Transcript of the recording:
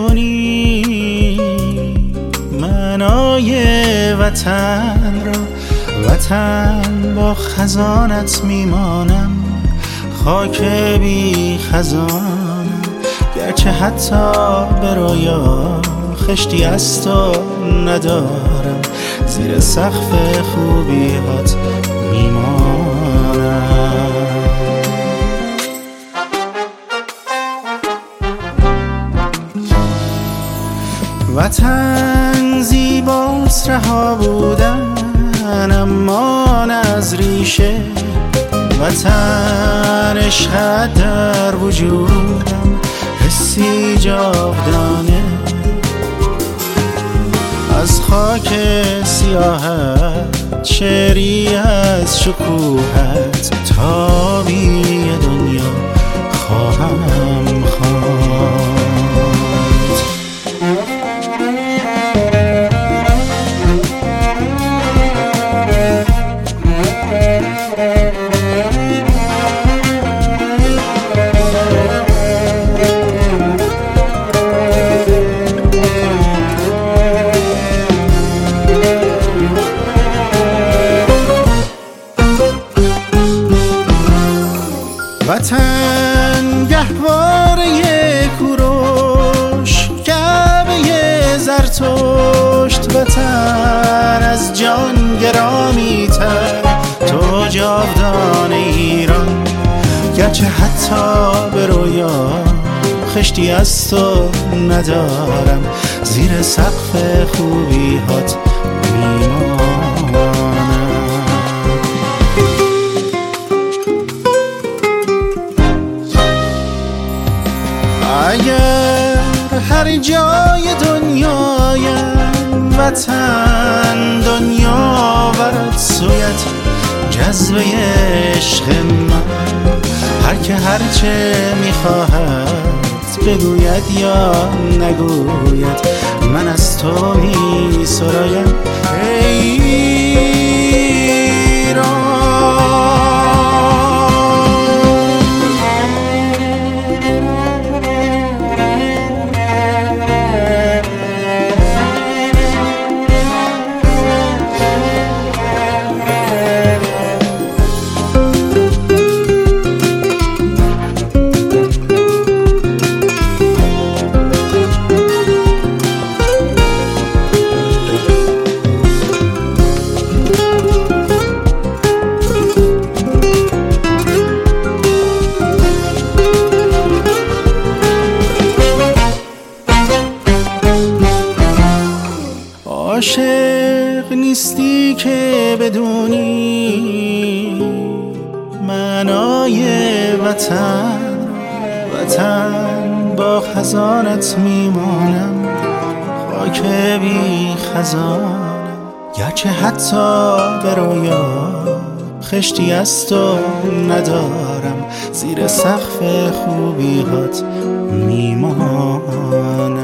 بدونی معنای وطن را، وطن با خزانت میمانم، خاک بی خزانم، گرچه حتی به رویا خشتی از تو ندارم، زیر سقف خوبیات میمانم. وطن زیباست رها بودن، اما نه از ریشه، وطن عشقت در وجودم، حسی جاودانه، از خاک سیاهت شعری از شکوهت، تابی دنیا خواهم خواند. وطن گهواره کوروش، کعبه زرتشت، وطن از جان گرامی تر، تو جاودان ایران، گرچه حتی به رویا خشتی از تو ندارم، زیر سقف خوبیات میمانم. اگر هر جای دنیایم وطن دنیا برد سویت، جذبه عشق من، هر که هرچه میخواهد بگوید یا نگوید، من از تو می سرایم عاشق نیستی که بدونی معنای وطن، وطن با خزانت میمانم، خاک بی خزانم، گرچه حتی به رویا خشتی از تو ندارم، زیر سقف خوبیات میمانم.